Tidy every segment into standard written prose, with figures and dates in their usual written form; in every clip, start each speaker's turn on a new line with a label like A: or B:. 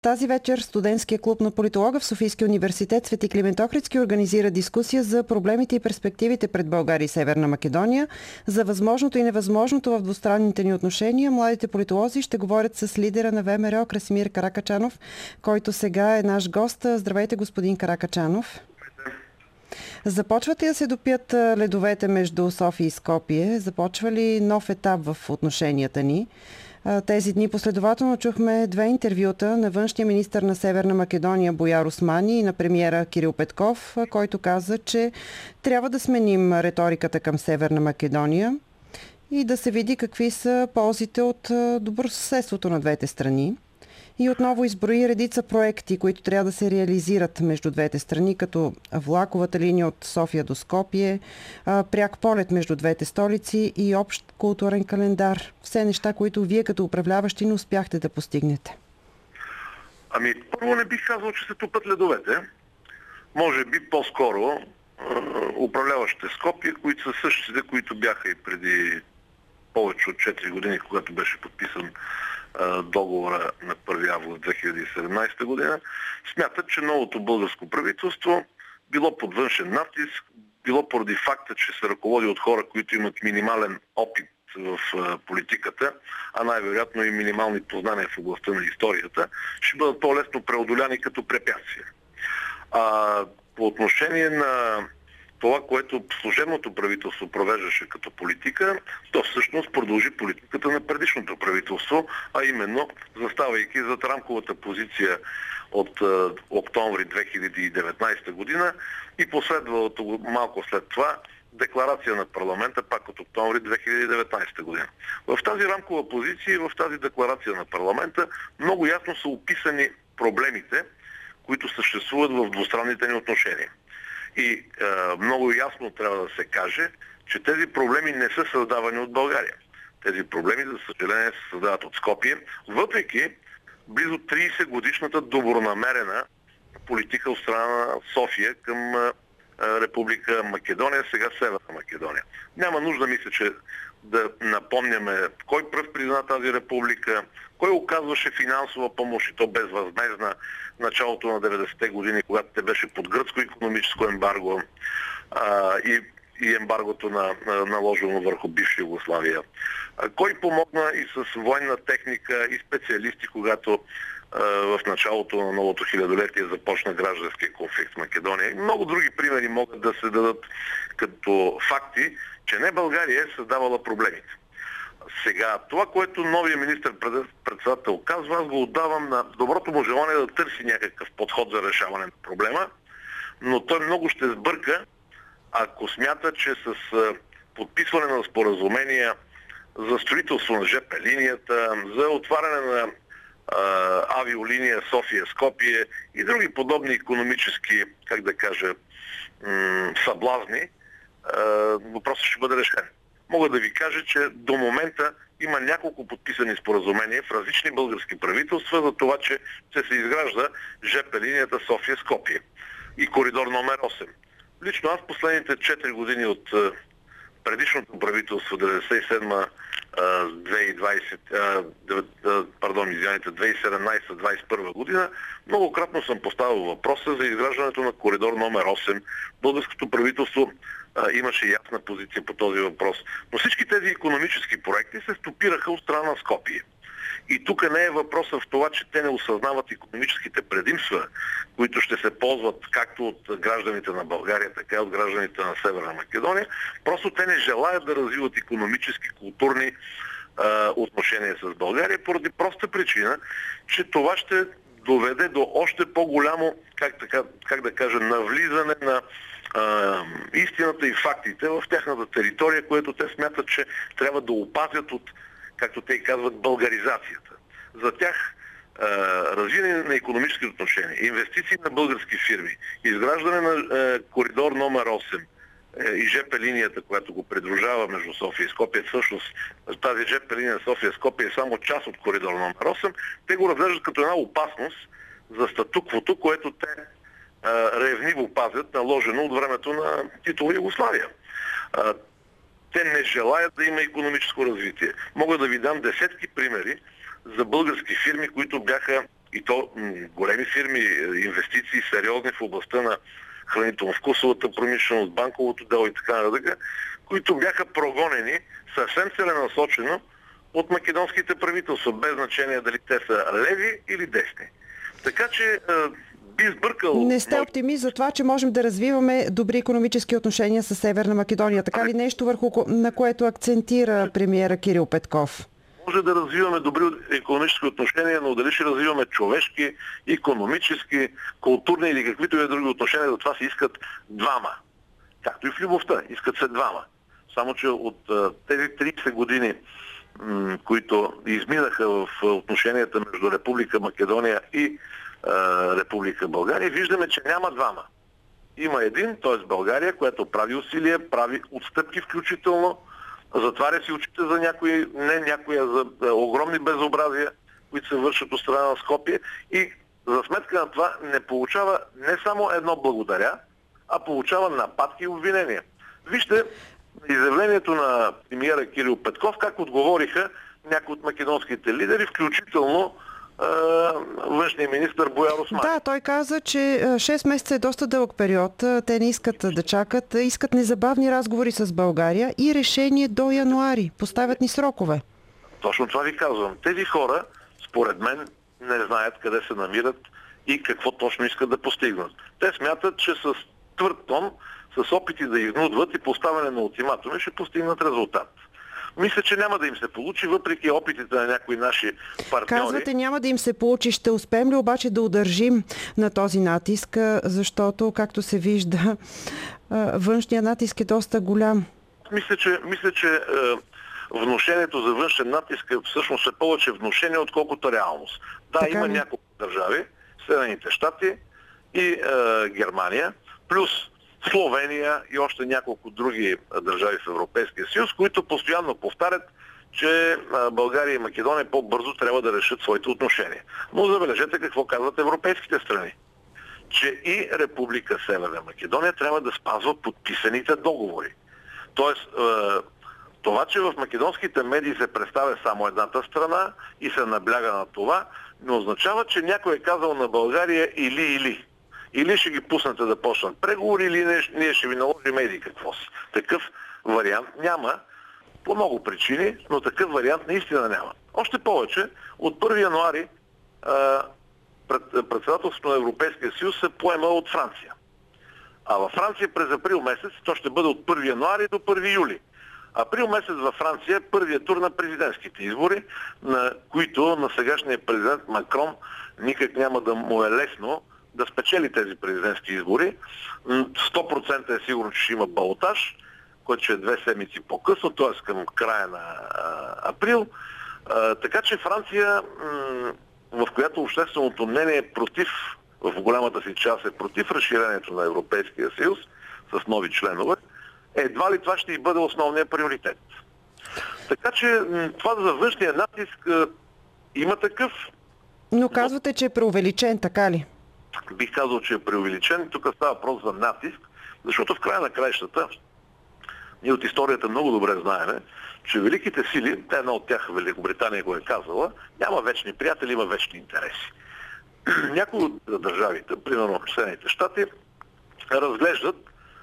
A: Тази вечер студентския клуб на политолога в Софийския университет Свети Климент Охридски организира дискусия за проблемите и перспективите пред България и Северна Македония, за възможното и невъзможното в двустранните ни отношения. Младите политолози ще говорят с лидера на ВМРО Красимир Каракачанов, който сега е наш гост. Здравейте, господин Каракачанов. Започват ли да се допият ледовете между София и Скопие? Започва ли нов етап в отношенията ни? Тези дни последователно чухме две интервюта на външния министър на Северна Македония Буяр Османи и на премиера Кирил Петков, който каза, че трябва да сменим риториката към Северна Македония и да се види какви са ползите от добросъседството на двете страни. И отново изброи редица проекти, които трябва да се реализират между двете страни, като влаковата линия от София до Скопие, пряк полет между двете столици и общ културен календар. Все неща, които вие като управляващи не успяхте да постигнете.
B: Първо не бих казал, че се тупат ледовете. Може би по-скоро управляващите Скопие, които са същите, които бяха и преди повече от 4 години, когато беше подписан договора на 1 август 2017 година, смятат, че новото българско правителство било под външен натиск, било поради факта, че се ръководи от хора, които имат минимален опит в политиката, а най-вероятно и минимални познания в областта на историята, ще бъдат по-лесно преодоляни като препятствия. По отношение на това, което служебното правителство провеждаше като политика, то всъщност продължи политиката на предишното правителство, а именно заставайки зад рамковата позиция от октомври 2019 година и последвалото малко след това декларация на парламента пак от октомври 2019 година. В тази рамкова позиция и в тази декларация на парламента много ясно са описани проблемите, които съществуват в двустранните ни отношения. И много ясно трябва да се каже, че тези проблеми не са създавани от България. Тези проблеми, за съжаление, се създават от Скопие, въпреки близо 30 годишната добронамерена политика от страна на София към Република Македония, сега Северна Македония. Няма нужда, мисля, че да напомняме кой пръв призна тази република, кой оказваше финансова помощ и то безвъзмездна в началото на 90-те години, когато те беше под гръцко икономическо ембарго и ембаргото наложено върху бивша Югославия. Кой помогна и с военна техника и специалисти, когато в началото на новото хилядолетие започна гражданския конфликт в Македония. И много други примери могат да се дадат като факти, че не България е създавала проблемите. Сега, това, което новия министър-председател казва, аз го отдавам на доброто му желание да търси някакъв подход за решаване на проблема, но той много ще сбърка, ако смята, че с подписване на споразумения за строителство на ЖП линията, за отваряне на авиолиния София-Скопие и други подобни икономически, как да кажа, съблазни, въпросът ще бъде решен. Мога да ви кажа, че до момента има няколко подписани споразумения в различни български правителства за това, че ще се изгражда ЖП линията София-Скопие и коридор номер 8. Лично аз последните 4 години от предишното правителство 2017-2021 година, многократно съм поставил въпроса за изграждането на коридор номер 8. Българското правителство имаше ясна позиция по този въпрос. Но всички тези икономически проекти се стопираха от страна на Скопие. И тук не е въпросът в това, че те не осъзнават икономическите предимства, които ще се ползват както от гражданите на България, така и от гражданите на Северна Македония. Просто те не желаят да развиват икономически, културни отношения с България, поради проста причина, че това ще доведе до още по-голямо, как да кажа, навлизане на истината и фактите в тяхната територия, което те смятат, че трябва да опазят от, както те и казват, българизацията. За тях развиване на икономически отношения, инвестиции на български фирми, изграждане на коридор номер 8 и ЖП линията, която го придружава между София и Скопие, всъщност тази ЖП линия София-Скопие е само част от коридор номер 8, те го разглеждат като една опасност за статуквото, което те ревниво пазят, наложено от времето на Титова Югославия. Те не желаят да има икономическо развитие. Мога да ви дам десетки примери за български фирми, които бяха и то големи фирми, инвестиции сериозни в областта на хранително-вкусовата промишленост, банковото дело и така нататък, които бяха прогонени съвсем целенасочено от македонските правителства, без значение дали те са леви или десни. Така че би сбъркал...
A: Не сте оптимист за това, че можем да развиваме добри икономически отношения с Северна Македония. Така ли нещо, на което акцентира премиера Кирил Петков?
B: Може да развиваме добри икономически отношения, но дали ще развиваме човешки, икономически, културни или каквито и други отношения, за това се искат двама. Както и в любовта, искат се двама. Само че от тези 30 години, които изминаха в отношенията между Република Македония и Република България, виждаме, че няма двама. Има един, т.е. България, която прави усилия, прави отстъпки включително, затваря си очите за някои, не някои, а за огромни безобразия, които се вършат от страна на Скопие, и за сметка на това не получава не само едно благодаря, а получава нападки и обвинения. Вижте изявлението на премиера Кирил Петков, как отговориха някои от македонските лидери, включително външния министър Буяр Османи.
A: Да, той каза, че 6 месеца е доста дълъг период. Те не искат да чакат. Искат незабавни разговори с България и решение до януари. Поставят ни срокове.
B: Точно това ви казвам. Тези хора, според мен, не знаят къде се намират и какво точно искат да постигнат. Те смятат, че с твърд тон, с опити да изнудват и поставяне на ултиматуми, ще постигнат резултат. Мисля, че няма да им се получи, въпреки опитите на някои наши партньори.
A: Казвате, няма да им се получи. Ще успеем ли обаче да удържим на този натиск, защото, както се вижда, външният натиск е доста голям?
B: Мисля, че внушението за външен натиск всъщност е повече внушение, отколкото реалност. Да, така има няколко държави, Съединените щати и Германия, плюс Словения и още няколко други държави в Европейския съюз, които постоянно повтарят, че България и Македония по-бързо трябва да решат своите отношения. Но забележете какво казват европейските страни. Че и Република Северна Македония трябва да спазва подписаните договори. Тоест, това, че в македонските медии се представя само едната страна и се набляга на това, не означава, че някой е казал на България или. Или ще ги пуснете да почнат преговори, или ние ще ви наложим еди какво си. Такъв вариант няма по много причини, но такъв вариант наистина няма. Още повече, от 1 януари председателството на Европейския съюз се поема от Франция. А във Франция през април месец, то ще бъде от 1 януари до 1 юли. Април месец във Франция е първият тур на президентските избори, на които на сегашния президент Макрон никак няма да му е лесно да спечели тези президентски избори. 100% е сигурно, че ще има балотаж, който ще е 2 седмици по-късно, т.е. към края на април. Така че Франция, в която общественото мнение е против, в голямата си част е против разширението на Европейския съюз с нови членове, едва ли това ще и бъде основният приоритет. Така че това за външния натиск има такъв.
A: Но казвате, че е преувеличен, така ли?
B: Бих казал, че е преувеличен. Тук става въпрос за натиск, защото в края на краищата ние от историята много добре знаем, че великите сили, една от тях Великобритания го е казала, няма вечни приятели, има вечни интереси. Някои от държавите, примерно Съединените щати, разглеждат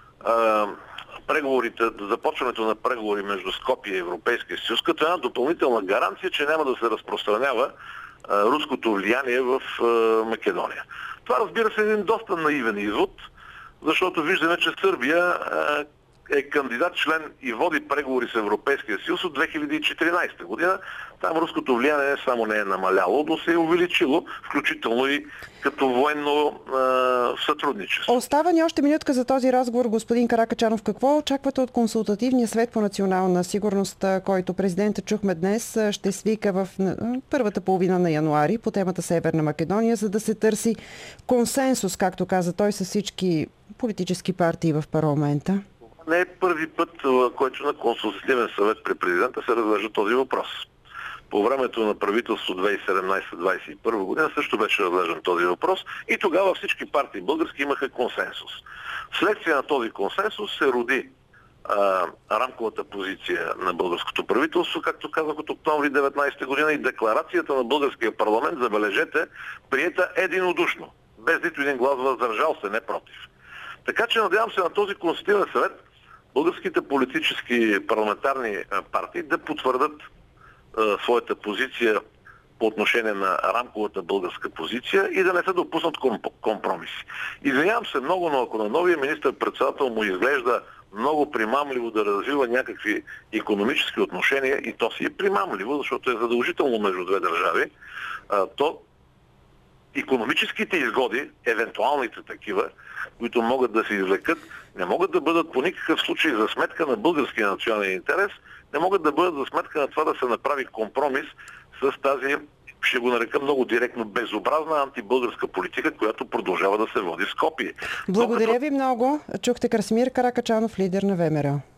B: започването на преговори между Скопие и Европейския съюз като една допълнителна гаранция, че няма да се разпространява руското влияние в Македония. Това, разбира се, е един доста наивен извод, защото виждаме, че Сърбия е кандидат член и води преговори с Европейския съюз от 2014 година. Там руското влияние само не е намаляло, но се е увеличило, включително и като военно сътрудничество.
A: Остава ни още минутка за този разговор, господин Каракачанов. Какво очаквате от Консултативния съвет по национална сигурност, който президентът чухме днес, ще свика в първата половина на януари по темата Северна Македония, за да се търси консенсус, както каза той, с всички политически партии в парламента?
B: Не е първи път, който на Консултативен съвет при президента се разглежда този въпрос. По времето на правителство 2017-2021 година също беше разглеждан този въпрос и тогава всички партии български имаха консенсус. Вследствие на този консенсус се роди рамковата позиция на българското правителство, както казах, от октомври 19 година и декларацията на българския парламент, забележете, приета единодушно, без нито един глас въздържал се, не против. Така че надявам се на този консултативен съвет българските политически парламентарни партии да потвърдят своята позиция по отношение на рамковата българска позиция и да не се допуснат компромиси. Извинявам се много, но ако на новия министър-председател му изглежда много примамливо да развива някакви икономически отношения, и то си е примамливо, защото е задължително между две държави, то икономическите изгоди, евентуалните такива, които могат да се извлекат, не могат да бъдат по никакъв случай за сметка на българския национален интерес, не могат да бъдат за сметка на това да се направи компромис с тази, ще го нарека много директно, безобразна антибългарска политика, която продължава да се води в Скопие.
A: Благодаря ви много. Чухте Красимир Каракачанов, лидер на ВМРО.